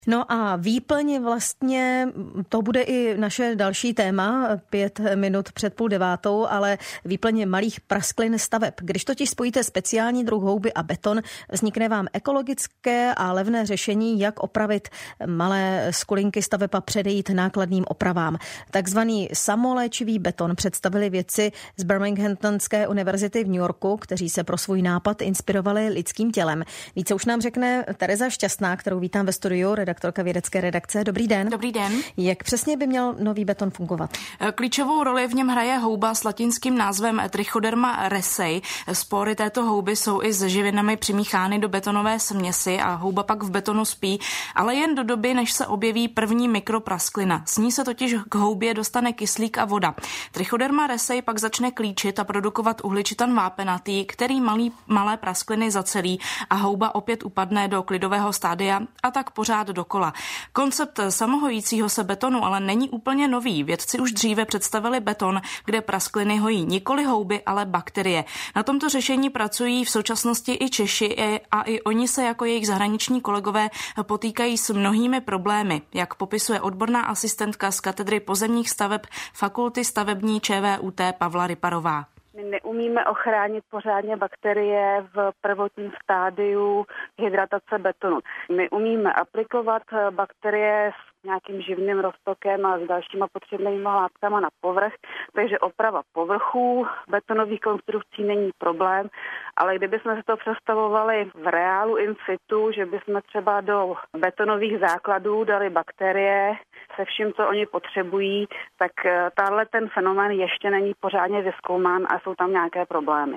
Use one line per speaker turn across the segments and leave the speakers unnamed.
No a výplň vlastně, to bude i naše další téma, 5 minut před 8:30, ale výplň malých prasklin staveb. Když totiž spojíte speciální druh houby a beton, vznikne vám ekologické a levné řešení, jak opravit malé skulinky staveb a předejít nákladným opravám. Takzvaný samoléčivý beton představili vědci z Birminghamské univerzity v New Yorku, kteří se pro svůj nápad inspirovali lidským tělem. Více už nám řekne Tereza Šťastná, kterou vítám ve studiu, redaktorka vědecké redakce. Dobrý den.
Dobrý den.
Jak přesně by měl nový beton fungovat?
Klíčovou roli v něm hraje houba s latinským názvem Trichoderma resei. Spory této houby jsou i s živinami přimíchány do betonové směsi a houba pak v betonu spí, ale jen do doby, než se objeví první mikroprasklina. S ní se totiž k houbě dostane kyslík a voda. Trichoderma resei pak začne klíčit a produkovat uhličitan vápenatý, který malé praskliny zacelí a houba opět upadne do klidového stádia a tak pořád dokola. Koncept samohojícího se betonu ale není úplně nový. Vědci už dříve představili beton, kde praskliny hojí nikoli houby, ale bakterie. Na tomto řešení pracují v současnosti i Češi a i oni se jako jejich zahraniční kolegové potýkají s mnohými problémy, jak popisuje odborná asistentka z katedry pozemních staveb Fakulty stavební ČVUT Pavla Ryparová.
My neumíme ochránit pořádně bakterie v prvotním stádiu hydratace betonu. My umíme aplikovat bakterie s nějakým živným roztokem a s dalšíma potřebnými látkama na povrch, takže oprava povrchů betonových konstrukcí není problém, ale kdybychom si to představovali v reálu in situ, že bychom třeba do betonových základů dali bakterie se vším, co oni potřebují, tak tahle ten fenomén ještě není pořádně vyzkoumán a jsou tam nějaké problémy.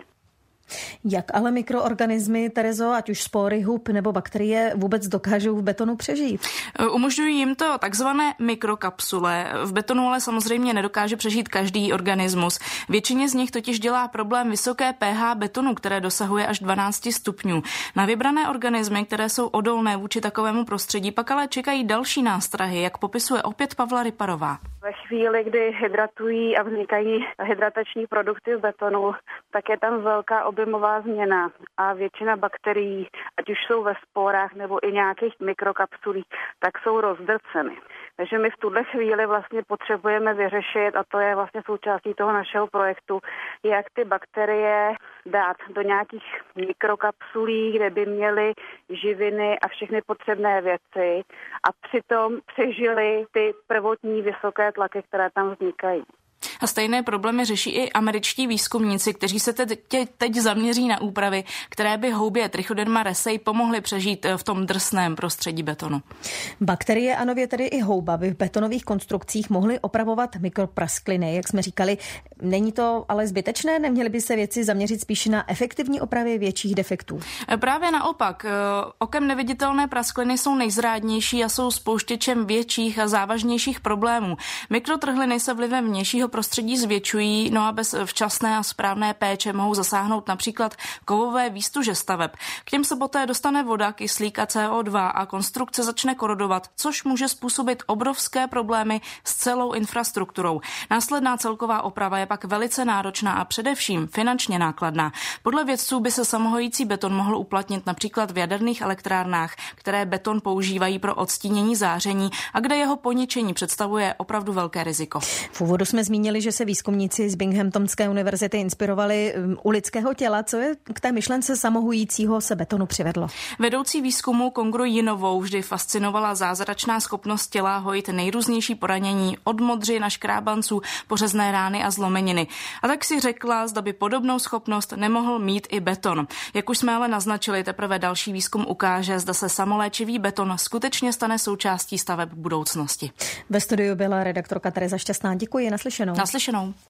Jak ale mikroorganismy, Terezo, ať už spory, hub nebo bakterie, vůbec dokážou v betonu přežít?
Umožňují jim to takzvané mikrokapsule. V betonu ale samozřejmě nedokáže přežít každý organismus. Většině z nich totiž dělá problém vysoké pH betonu, které dosahuje až 12 stupňů. Na vybrané organismy, které jsou odolné vůči takovému prostředí, pak ale čekají další nástrahy, jak popisuje opět Pavla Ryparová.
Ve chvíli, kdy hydratují a vznikají hydratační produkty v betonu, tak je tam velká objemová změna a většina bakterií, ať už jsou ve sporách nebo i nějakých mikrokapsulích, tak jsou rozdrceny. Takže my v tuhle chvíli vlastně potřebujeme vyřešit, a to je vlastně součástí toho našeho projektu, jak ty bakterie dát do nějakých mikrokapsulí, kde by měly živiny a všechny potřebné věci a přitom přežily ty prvotní vysoké tlaky, které tam vznikají.
A stejné problémy řeší i američtí výzkumníci, kteří se teď zaměří na úpravy, které by houbě Trichoderma resei pomohly přežít v tom drsném prostředí betonu.
Bakterie a nově tedy i houba by v betonových konstrukcích mohly opravovat mikropraskliny, jak jsme říkali. Není to ale zbytečné? Neměly by se vědci zaměřit spíše na efektivní opravy větších defektů?
Právě naopak. Okem neviditelné praskliny jsou nejzrádnější a jsou spouštěčem větších a závažnějších problémů. Mikrotrhliny se vlivem vnějšího prostředí zvětšují, no a bez včasné a správné péče mohou zasáhnout například kovové výstuže staveb. K těm se poté dostane voda, kyslík a CO2 a konstrukce začne korodovat, což může způsobit obrovské problémy s celou infrastrukturou. Následná celková oprava je pak velice náročná a především finančně nákladná. Podle vědců by se samohojící beton mohl uplatnit například v jaderných elektrárnách, které beton používají pro odstínění záření a kde jeho poničení představuje opravdu velké riziko.
V úvodu jsme zmínili, že se výzkumníci z Binghamtonské univerzity inspirovali u lidského těla. Co je k té myšlence samohojícího se betonu přivedlo?
Vedoucí výzkumu Kongru Jinovou vždy fascinovala zázračná schopnost těla hojit nejrůznější poranění od modřin až škrábanců, pořezné rány a zlomeniny. A tak si řekla, zda by podobnou schopnost nemohl mít i beton. Jak už jsme ale naznačili, teprve další výzkum ukáže, zda se samoléčivý beton skutečně stane součástí staveb budoucnosti.
Ve studiu byla redaktorka Tereza Šťastná. Děkuji, naslyšenou.
Naslyšenou.